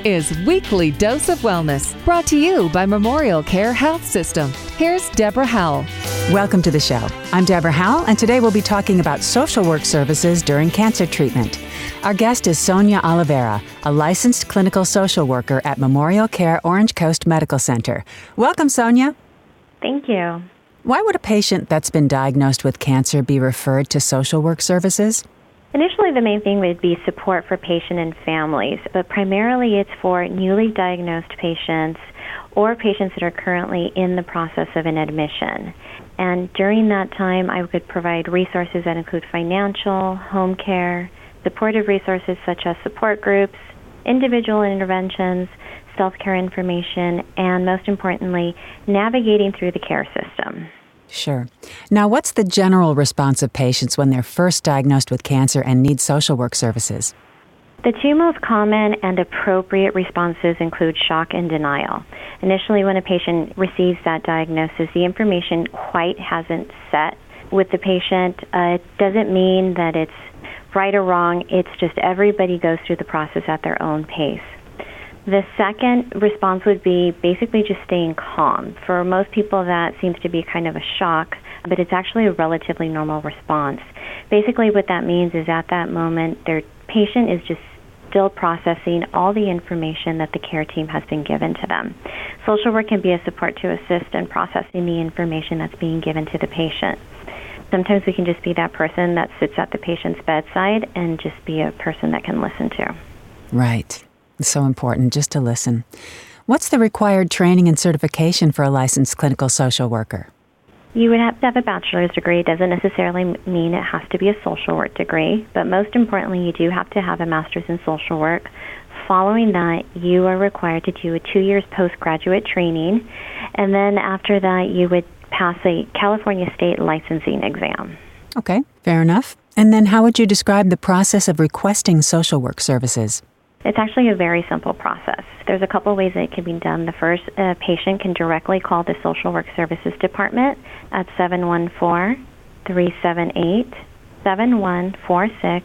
is Weekly Dose of Wellness, brought to you by Memorial Care Health System. Here's Deborah Howell. Welcome to the show. I'm Deborah Howell, and today we'll be talking about social work services during cancer treatment. Our guest is Sonia Oliveira, a licensed clinical social worker at Memorial Care Orange Coast Medical Center. Welcome, Sonia. Thank you. Why would a patient that's been diagnosed with cancer be referred to social work services? Initially, the main thing would be support for patient and families, but primarily it's for newly diagnosed patients or patients that are currently in the process of an admission. And during that time, I would provide resources that include financial, home care, supportive resources such as support groups, individual interventions, self-care information, and most importantly, navigating through the care system. Sure. Now, what's the general response of patients when they're first diagnosed with cancer and need social work services? The two most common and appropriate responses include shock and denial. Initially, when a patient receives that diagnosis, the information quite hasn't set with the patient. It doesn't mean that it's right or wrong. It's just everybody goes through the process at their own pace. The second response would be basically just staying calm. For most people, that seems to be kind of a shock, but it's actually a relatively normal response. Basically, what that means is at that moment, their patient is just still processing all the information that the care team has been given to them. Social work can be a support to assist in processing the information that's being given to the patient. Sometimes we can just be that person that sits at the patient's bedside and just be a person that can listen to. Right. It's so important just to listen. What's the required training and certification for a licensed clinical social worker? You would have to have a bachelor's degree. It doesn't necessarily mean it has to be a social work degree, but most importantly, you do have to have a master's in social work. Following that, you are required to do a 2 years postgraduate training, and then after that, you would pass a California state licensing exam. Okay, fair enough. And then how would you describe the process of requesting social work services? It's actually a very simple process. There's a couple ways that it can be done. The first, a patient can directly call the Social Work Services Department at 714-378-7146,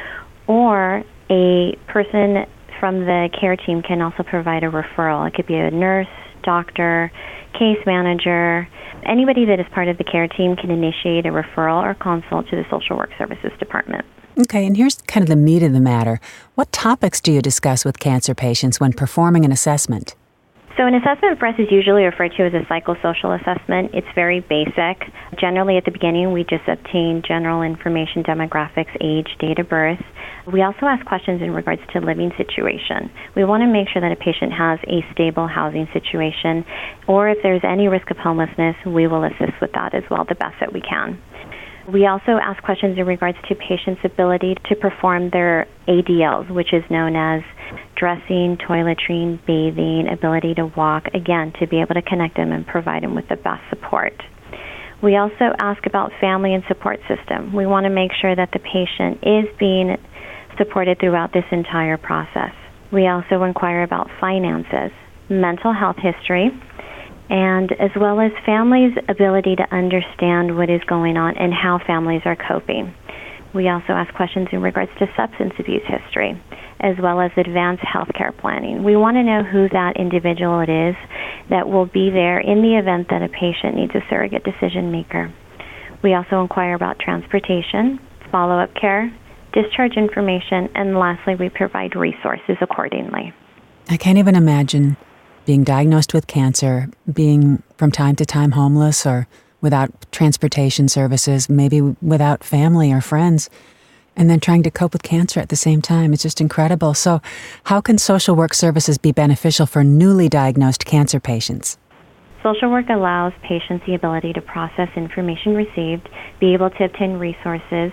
or a person from the care team can also provide a referral. It could be a nurse, doctor, case manager. Anybody that is part of the care team can initiate a referral or consult to the Social Work Services Department. Okay, and here's kind of the meat of the matter. What topics do you discuss with cancer patients when performing an assessment? So an assessment for us is usually referred to as a psychosocial assessment. It's very basic. Generally, at the beginning, we just obtain general information, demographics, age, date of birth. We also ask questions in regards to living situation. We want to make sure that a patient has a stable housing situation, or if there's any risk of homelessness, we will assist with that as well the best that we can. We also ask questions in regards to patients' ability to perform their ADLs, which is known as dressing, toiletry, bathing, ability to walk, again, to be able to connect them and provide them with the best support. We also ask about family and support system. We want to make sure that the patient is being supported throughout this entire process. We also inquire about finances, mental health history, and as well as families' ability to understand what is going on and how families are coping. We also ask questions in regards to substance abuse history, as well as advanced healthcare planning. We want to know who that individual it is that will be there in the event that a patient needs a surrogate decision maker. We also inquire about transportation, follow-up care, discharge information, and lastly, we provide resources accordingly. I can't even imagine being diagnosed with cancer, being from time to time homeless or without transportation services, maybe without family or friends, and then trying to cope with cancer at the same time. It's just incredible. So how can social work services be beneficial for newly diagnosed cancer patients? Social work allows patients the ability to process information received, be able to obtain resources,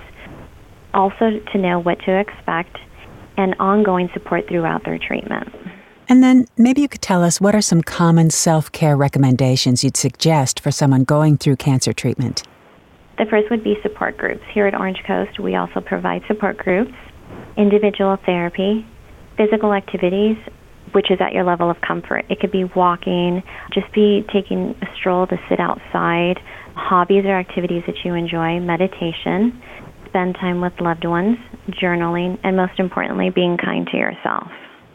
also to know what to expect, and ongoing support throughout their treatment. And then maybe you could tell us what are some common self-care recommendations you'd suggest for someone going through cancer treatment? The first would be support groups. Here at Orange Coast, we also provide support groups, individual therapy, physical activities, which is at your level of comfort. It could be walking, just be taking a stroll to sit outside, hobbies or activities that you enjoy, meditation, spend time with loved ones, journaling, and most importantly, being kind to yourself.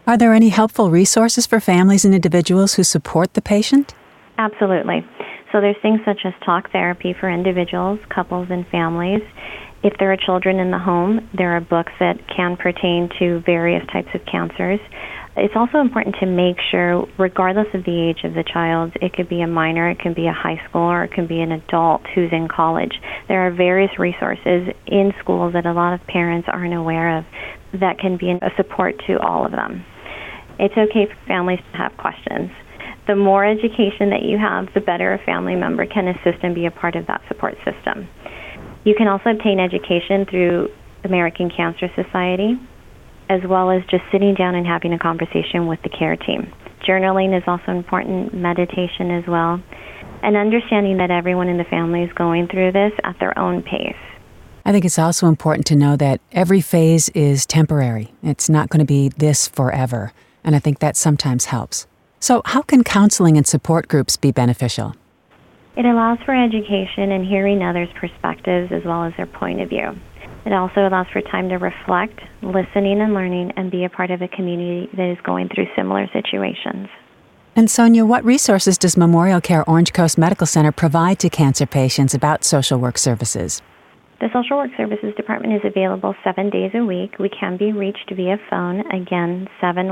Are there any helpful resources for families and individuals who support the patient? Absolutely. So there's things such as talk therapy for individuals, couples, and families. If there are children in the home, there are books that can pertain to various types of cancers. It's also important to make sure, regardless of the age of the child, it could be a minor, it can be a high schooler, or it can be an adult who's in college. There are various resources in schools that a lot of parents aren't aware of that can be a support to all of them. It's okay for families to have questions. The more education that you have, the better a family member can assist and be a part of that support system. You can also obtain education through American Cancer Society, as well as just sitting down and having a conversation with the care team. Journaling is also important, meditation as well, and understanding that everyone in the family is going through this at their own pace. I think it's also important to know that every phase is temporary. It's not going to be this forever, and I think that sometimes helps. So how can counseling and support groups be beneficial? It allows for education and hearing others' perspectives as well as their point of view. It also allows for time to reflect, listening and learning, and be a part of a community that is going through similar situations. And Sonia, what resources does Memorial Care Orange Coast Medical Center provide to cancer patients about social work services? The Social Work Services Department is available 7 days a week. We can be reached via phone, again,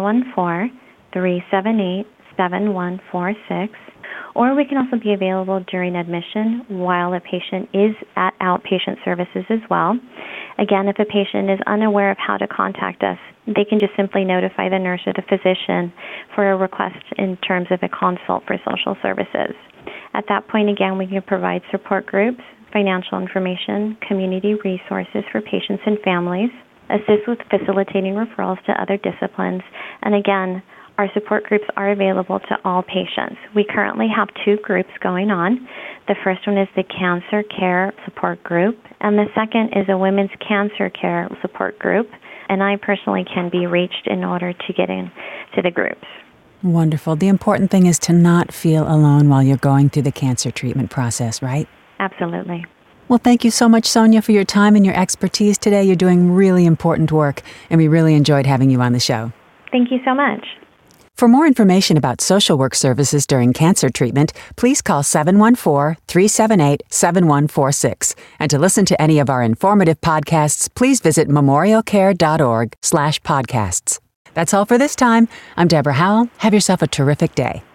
714-378-7146. Or we can also be available during admission while a patient is at outpatient services as well. Again, if a patient is unaware of how to contact us, they can just simply notify the nurse or the physician for a request in terms of a consult for social services. At that point, again, we can provide support groups, financial information, community resources for patients and families, assist with facilitating referrals to other disciplines, and again, our support groups are available to all patients. We currently have 2 groups going on. The first one is the Cancer Care Support Group, and the second is a Women's Cancer Care Support Group, and I personally can be reached in order to get into the groups. Wonderful. The important thing is to not feel alone while you're going through the cancer treatment process, right? Absolutely. Well, thank you so much, Sonia, for your time and your expertise today. You're doing really important work, and we really enjoyed having you on the show. Thank you so much. For more information about social work services during cancer treatment, please call 714-378-7146. And to listen to any of our informative podcasts, please visit memorialcare.org/podcasts. That's all for this time. I'm Deborah Howell. Have yourself a terrific day.